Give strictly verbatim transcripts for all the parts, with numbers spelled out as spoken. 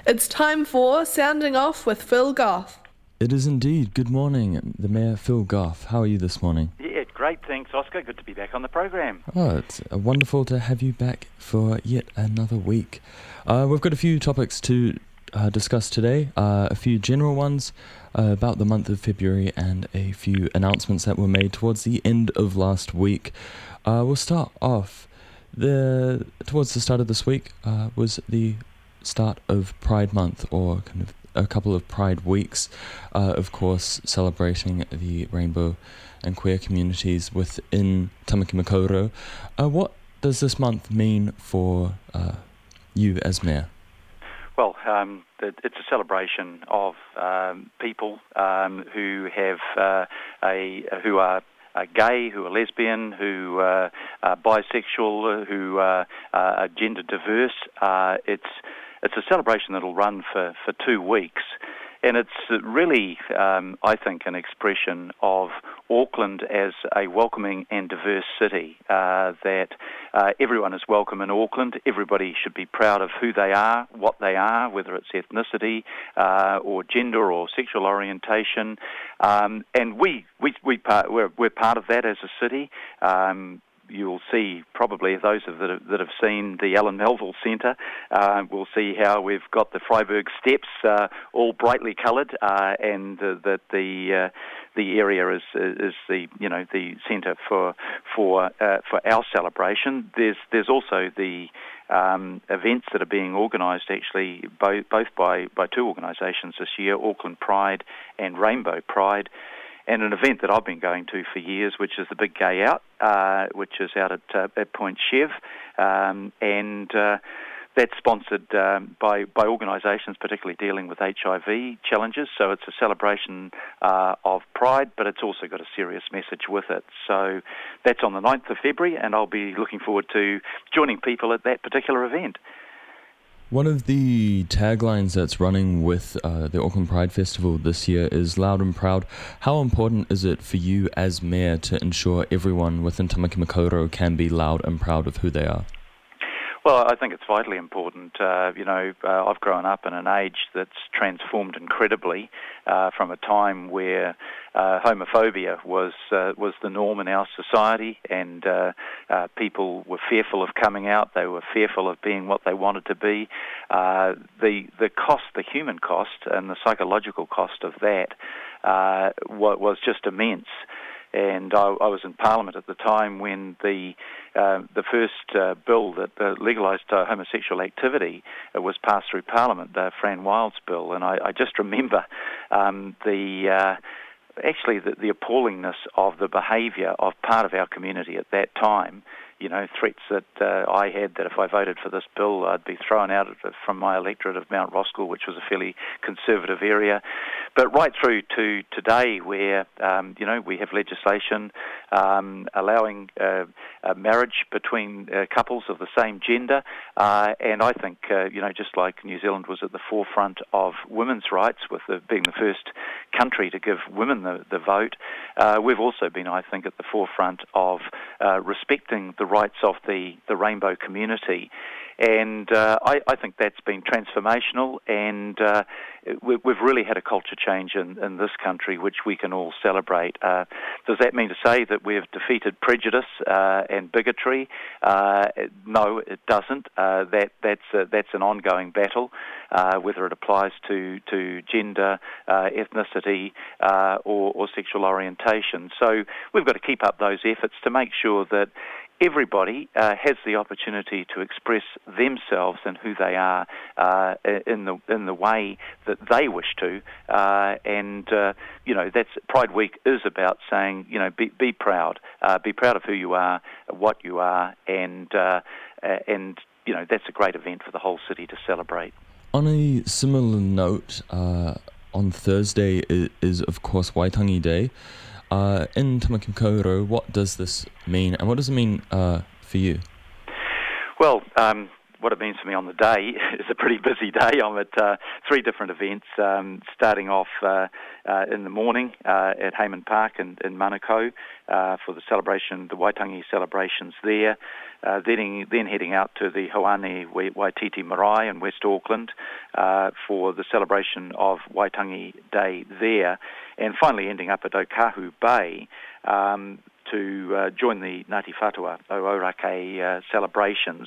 It's time for Sounding Off with Phil Goff. It is indeed. Good morning, the Mayor Phil Goff. How are you this morning? Yeah, great. Thanks, Oscar. Good to be back on the program. Oh, it's uh, wonderful to have you back for yet another week. Uh, we've got a few topics to uh, discuss today, uh, a few general ones uh, about the month of February and a few announcements that were made towards the end of last week. Uh, we'll start off. The towards the start of this week uh, was the start of Pride Month, or kind of a couple of Pride weeks, uh, of course, celebrating the rainbow and queer communities within Tamaki Makaurau. Uh, what does this month mean for uh, you as Mayor? Well, um, it's a celebration of um, people um, who have uh, a who are Uh, gay, who are lesbian, who uh, are bisexual, who uh, are gender diverse. Uh, it's it's a celebration that will run for, for two weeks. And it's really, um, I think, an expression of Auckland as a welcoming and diverse city, uh, that uh, everyone is welcome in Auckland. Everybody should be proud of who they are, what they are, whether it's ethnicity uh, or gender or sexual orientation. Um, and we, we, we part, we're, we're part of that as a city. Um, You'll see, probably those that have, that have seen the Alan Melville Centre, uh, will see how we've got the Freiburg Steps uh, all brightly coloured, uh, and uh, that the uh, the area is is the you know the centre for for uh, for our celebration. There's there's also the um, events that are being organised actually both both by by two organisations this year, Auckland Pride and Rainbow Pride. And an event that I've been going to for years, which is the Big Gay Out, uh, which is out at, uh, at Point Chev, um, and uh, that's sponsored um, by, by organisations particularly dealing with H I V challenges. So it's a celebration uh, of pride, but it's also got a serious message with it. So that's on the ninth of February, and I'll be looking forward to joining people at that particular event. One of the taglines that's running with uh, the Auckland Pride Festival this year is Loud and Proud. How important is it for you as Mayor to ensure everyone within Tamaki Makaurau can be loud and proud of who they are? Well, I think it's vitally important. Uh, you know, uh, I've grown up in an age that's transformed incredibly uh, from a time where uh, homophobia was uh, was the norm in our society, and uh, uh, people were fearful of coming out. They were fearful of being what they wanted to be. Uh, the the cost, the human cost, and the psychological cost of that uh, was just immense. And I, I was in Parliament at the time when the uh, the first uh, bill that uh, legalised uh, homosexual activity uh, was passed through Parliament, uh, Fran Wild's bill. And I, I just remember um, the uh, actually the, the appallingness of the behaviour of part of our community at that time. You know, threats that uh, I had that if I voted for this bill, I'd be thrown out of, from my electorate of Mount Roskill, which was a fairly conservative area. But right through to today, where, um, you know, we have legislation um, allowing uh, uh, marriage between uh, couples of the same gender. Uh, and I think, uh, you know, just like New Zealand was at the forefront of women's rights, with the, being the first country to give women the, the vote, uh, we've also been, I think, at the forefront of uh, respecting the rights of the, the rainbow community. And uh, I, I think that's been transformational, and uh, we, we've really had a culture change in, in this country, which we can all celebrate. Uh, does that mean to say that we've defeated prejudice uh, and bigotry? Uh, no, it doesn't. Uh, that that's a, that's an ongoing battle, uh, whether it applies to to gender, uh, ethnicity, uh, or, or sexual orientation. So we've got to keep up those efforts to make sure that everybody uh, has the opportunity to express themselves and who they are uh, in the in the way that they wish to, uh, and uh, you know that's Pride Week is about saying, you know, be be proud, uh, be proud of who you are, what you are, and uh, and you know that's a great event for the whole city to celebrate. On a similar note, uh, on Thursday is, is of course Waitangi Day. Uh, in Tamaki Makaurau, what does this mean, and what does it mean uh, for you? Well, um, what it means for me on the day is a pretty busy day. I'm at uh, three different events, um, starting off uh, uh, in the morning uh, at Hayman Park in, in Manukau uh, for the celebration, the Waitangi celebrations there. Uh, then, then heading out to the Hoane Waititi Marae in West Auckland uh, for the celebration of Waitangi Day there, and finally ending up at Okahu Bay um, to uh, join the Ngāti Whatua Ōrākei uh, celebrations.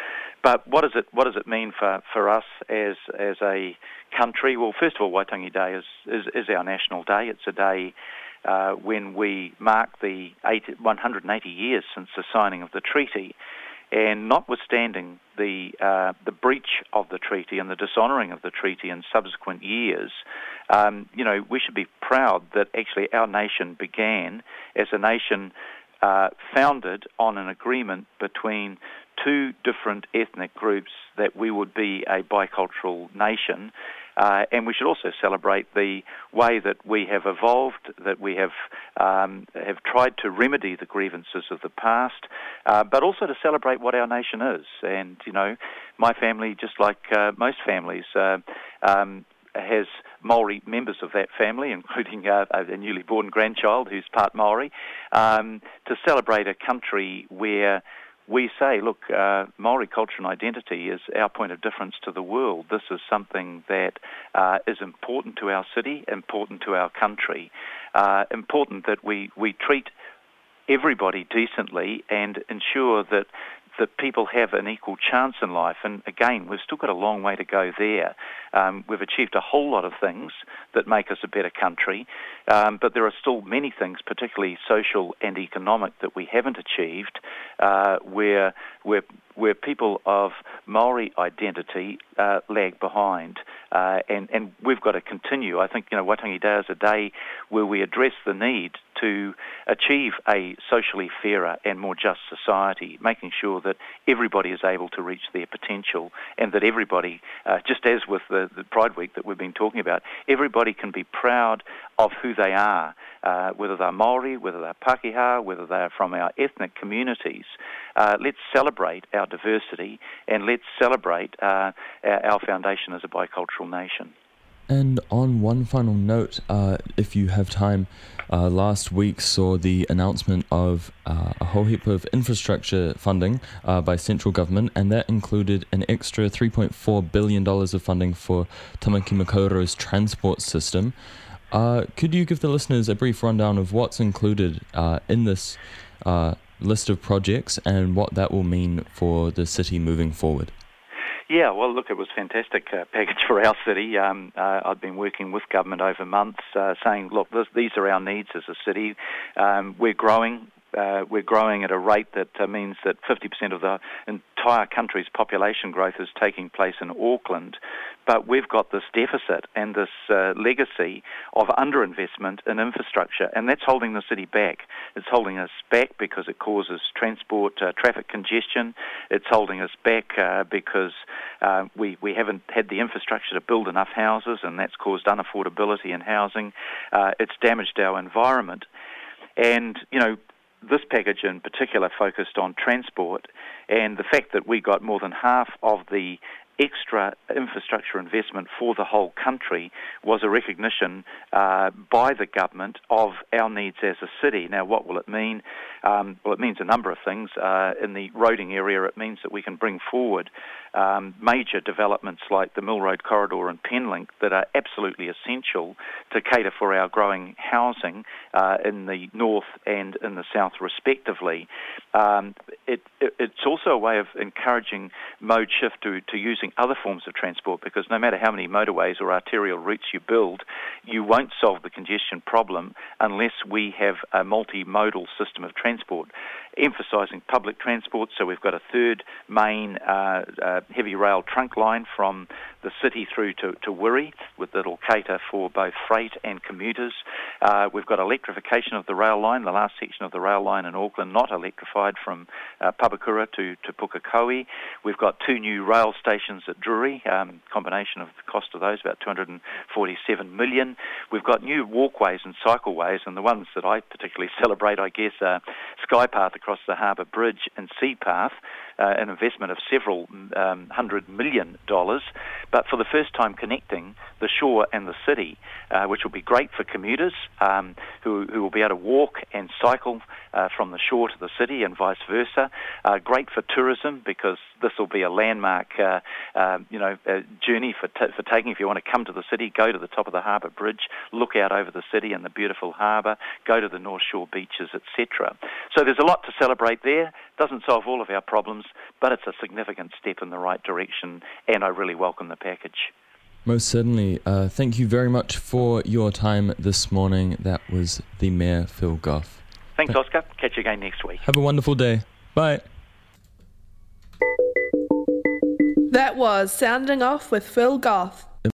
But what does it what does it mean for, for us as as a country? Well, first of all, Waitangi Day is, is, is our national day. It's a day Uh, when we mark the eighty, one hundred eighty years since the signing of the treaty, and notwithstanding the uh, the breach of the treaty and the dishonouring of the treaty in subsequent years, um, you know, we should be proud that actually our nation began as a nation uh, founded on an agreement between two different ethnic groups that we would be a bicultural nation. Uh, and we should also celebrate the way that we have evolved, that we have um, have tried to remedy the grievances of the past, uh, but also to celebrate what our nation is. And, you know, my family, just like uh, most families, uh, um, has Maori members of that family, including uh, a newly born grandchild who's part Maori, um, to celebrate a country where we say, look, uh, Maori culture and identity is our point of difference to the world. This is something that uh, is important to our city, important to our country, uh, important that we, we treat everybody decently and ensure that that people have an equal chance in life. And again, we've still got a long way to go there. Um, we've achieved a whole lot of things that make us a better country, um, but there are still many things, particularly social and economic, that we haven't achieved, uh, where where where people of Maori identity uh, lag behind. Uh, and, and we've got to continue. I think, you know, Waitangi Day is a day where we address the need to achieve a socially fairer and more just society, making sure that everybody is able to reach their potential and that everybody, uh, just as with the, the Pride Week that we've been talking about, everybody can be proud of who they are, uh, whether they're Maori, whether they're Pākehā, whether they're from our ethnic communities. Uh, let's celebrate our diversity and let's celebrate uh, our, our foundation as a bicultural nation. And on one final note, uh, if you have time, uh, last week saw the announcement of uh, a whole heap of infrastructure funding uh, by central government, and that included an extra three point four billion dollars of funding for Tamaki Makaurau's transport system. Uh, could you give the listeners a brief rundown of what's included uh, in this uh, list of projects and what that will mean for the city moving forward? Yeah, well, look, it was a fantastic uh, package for our city. Um, uh, I've been working with government over months uh, saying, look, this, these are our needs as a city. Um, we're growing. Uh, we're growing at a rate that uh, means that fifty percent of the entire country's population growth is taking place in Auckland. But we've got this deficit and this uh, legacy of underinvestment in infrastructure, and that's holding the city back. It's holding us back because it causes transport, uh, traffic congestion. It's holding us back uh, because uh, we, we haven't had the infrastructure to build enough houses, and that's caused unaffordability in housing. Uh, it's damaged our environment. And, you know, this package in particular focused on transport, and the fact that we got more than half of the extra infrastructure investment for the whole country was a recognition uh, by the government of our needs as a city. Now, what will it mean? Um, well, it means a number of things. Uh, in the roading area, it means that we can bring forward um, major developments like the Mill Road Corridor and Penlink that are absolutely essential to cater for our growing housing uh, in the north and in the south respectively. Um, it, it, it's also a way of encouraging mode shift to, to using other forms of transport, because no matter how many motorways or arterial routes you build, you won't solve the congestion problem unless we have a multimodal system of transport, emphasising public transport. So we've got a third main uh, uh, heavy rail trunk line from the city through to, to Wiri, with that'll cater for both freight and commuters. Uh, we've got electrification of the rail line, the last section of the rail line in Auckland not electrified from uh, Papakura to, to Pukekohe. We've got two new rail stations at Drury, um, combination of the cost of those, about two hundred forty-seven million dollars. We've got new walkways and cycleways, and the ones that I particularly celebrate, I guess, are Skypath across the Harbour Bridge and Seapath, uh, an investment of several um, hundred million dollars, but for the first time connecting the shore and the city, uh, which will be great for commuters um, who, who will be able to walk and cycle uh, from the shore to the city and vice versa. Uh, great for tourism because this will be a landmark, uh, uh, you know, uh, journey for t- for taking. If you want to come to the city, go to the top of the harbour bridge, look out over the city and the beautiful harbour, go to the North Shore beaches, et cetera. So there's a lot to celebrate there. Doesn't solve all of our problems, but it's a significant step in the right direction, and I really welcome the package. Most certainly. Uh, thank you very much for your time this morning. That was the Mayor, Phil Goff. Thanks, Oscar. Catch you again next week. Have a wonderful day. Bye. That was Sounding Off with Phil Goff.